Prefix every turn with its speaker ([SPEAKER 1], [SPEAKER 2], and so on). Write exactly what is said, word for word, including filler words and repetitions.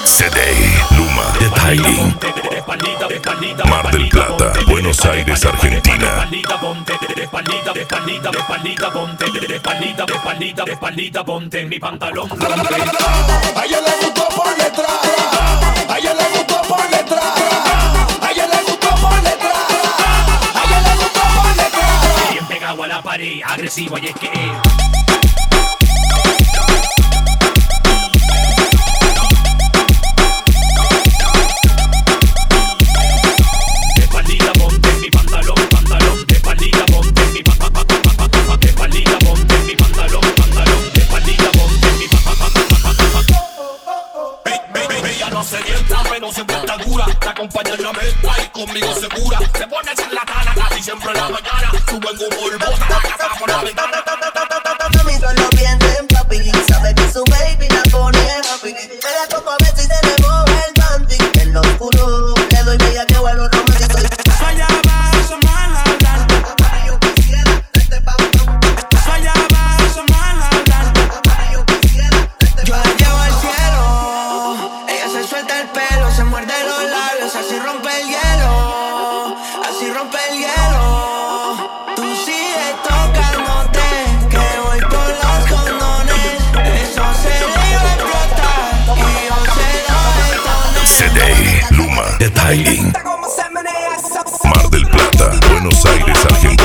[SPEAKER 1] C D, Luma, Detailing. Mar del Plata, Buenos Aires, Argentina.
[SPEAKER 2] Ponte mi pantalón.
[SPEAKER 3] A ella le gustó por detrás. A ella le gustó por detrás. A ella le gustó por detrás. A ella le gustó por detrás.
[SPEAKER 2] Bien pegado a la pared, agresivo y es que es.
[SPEAKER 4] Pero siempre está dura, te acompaña en la mezcla y conmigo segura. Se pone charlatana casi siempre en la mañana. Su buen humor bota la casa por la ventana.
[SPEAKER 5] Mami, solo piensa en papi. Sabe que su baby la pone happy. Mira como a veces se le mueve el panty. En lo oscuro le doy media que vuelvo romántico.
[SPEAKER 6] Fallaba, eso mal hablar.
[SPEAKER 5] Papi, yo quisiera darte pa' un.
[SPEAKER 6] Fallaba, eso mal hablar.
[SPEAKER 5] Papi, yo quisiera darte
[SPEAKER 6] Yo la llevo al cielo. Ella se suelta el pelo, se muerde los labios, así rompe el hielo. Así rompe el hielo. Tú sigues tocándote, que voy por los condones. Eso se le iba a explotar y yo se lo detoné.
[SPEAKER 1] C D, Luma, Detailing. Mar del Plata, Buenos Aires, Argentina.